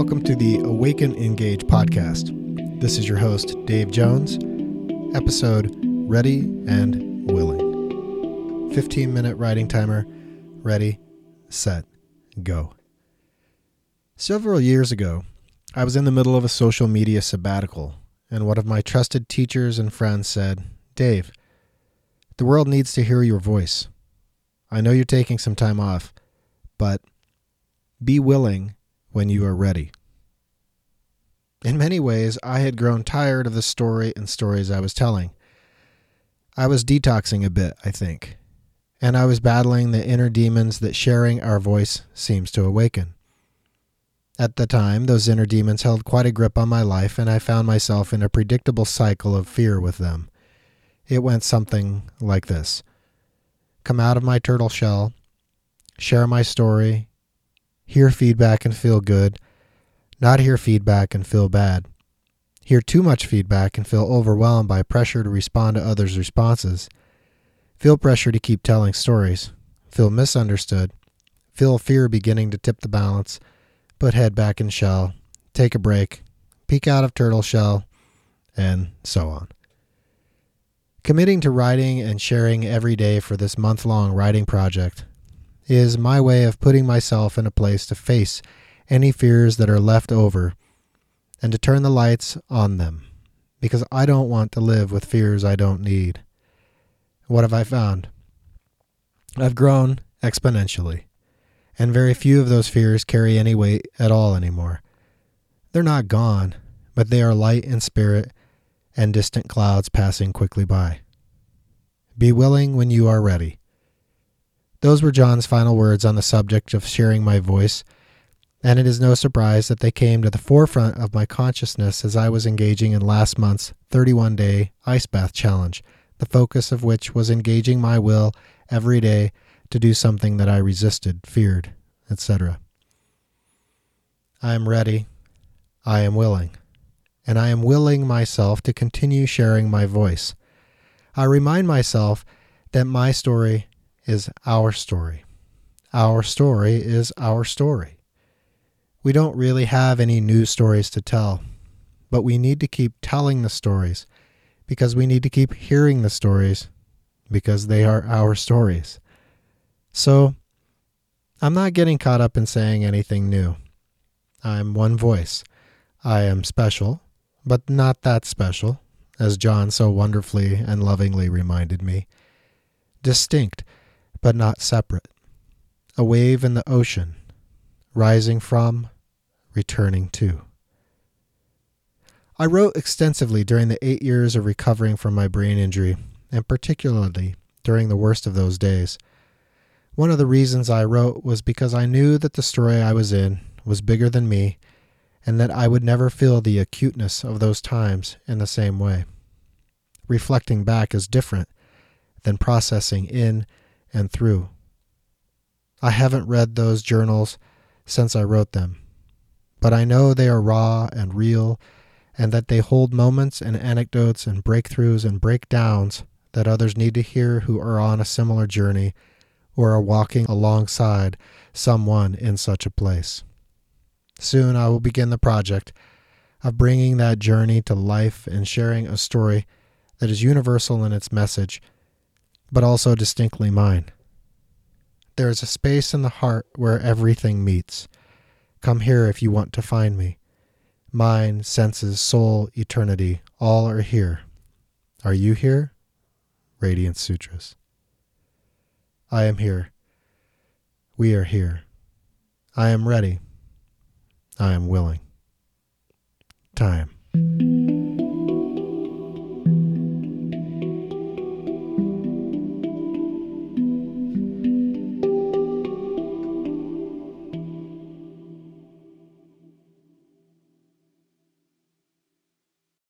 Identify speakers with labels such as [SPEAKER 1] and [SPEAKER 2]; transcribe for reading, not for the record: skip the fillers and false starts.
[SPEAKER 1] Welcome to the Awaken Engage podcast. This is your host, Dave Jones, episode Ready and Willing. 15-minute writing timer. Ready, set, go. Several years ago, I was in the middle of a social media sabbatical, and one of my trusted teachers and friends said, "Dave, the world needs to hear your voice. I know you're taking some time off, but be willing when you are ready." In many ways, I had grown tired of the story and stories I was telling. I was detoxing a bit, I think, and I was battling the inner demons that sharing our voice seems to awaken. At the time, those inner demons held quite a grip on my life, and I found myself in a predictable cycle of fear with them. It went something like this: come out of my turtle shell, share my story, hear feedback and feel good, not hear feedback and feel bad, hear too much feedback and feel overwhelmed by pressure to respond to others' responses, feel pressure to keep telling stories, feel misunderstood, feel fear beginning to tip the balance, put head back in shell, take a break, peek out of turtle shell, and so on. Committing to writing and sharing every day for this month-long writing project is my way of putting myself in a place to face any fears that are left over and to turn the lights on them, because I don't want to live with fears I don't need. What have I found? I've grown exponentially, and very few of those fears carry any weight at all anymore. They're not gone, but they are light in spirit and distant clouds passing quickly by. Be willing when you are ready. Those were John's final words on the subject of sharing my voice, and it is no surprise that they came to the forefront of my consciousness as I was engaging in last month's 31-day ice bath challenge, the focus of which was engaging my will every day to do something that I resisted, feared, etc. I am ready, I am willing, and I am willing myself to continue sharing my voice. I remind myself that my story is our story. Our story is our story. We don't really have any new stories to tell, but we need to keep telling the stories because we need to keep hearing the stories because they are our stories. So, I'm not getting caught up in saying anything new. I'm one voice. I am special, but not that special, as John so wonderfully and lovingly reminded me. Distinct, but not separate. A wave in the ocean, rising from, returning to. I wrote extensively during the 8 years of recovering from my brain injury, and particularly during the worst of those days. One of the reasons I wrote was because I knew that the story I was in was bigger than me, and that I would never feel the acuteness of those times in the same way. Reflecting back is different than processing in and through. I haven't read those journals since I wrote them, but I know they are raw and real, and that they hold moments and anecdotes and breakthroughs and breakdowns that others need to hear who are on a similar journey or are walking alongside someone in such a place. Soon I will begin the project of bringing that journey to life and sharing a story that is universal in its message, but also distinctly mine. There is a space in the heart where everything meets. Come here if you want to find me. Mind, senses, soul, eternity, all are here. Are you here? Radiant Sutras. I am here. We are here. I am ready. I am willing. Time.